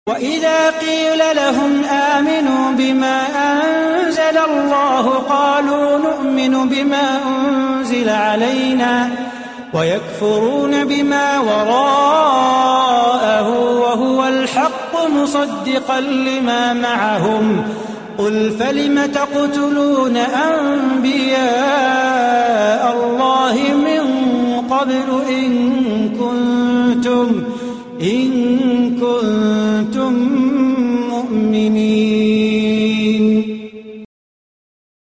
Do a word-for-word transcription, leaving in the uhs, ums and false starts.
وإذا قيل لهم آمنوا بما أنزل الله قالوا نؤمن بما أنزل علينا ويكفرون بما وراءه وهو الحق مصدقا لما معهم قل فلم تقتلون أنبياء الله من قبل إن كنتم إن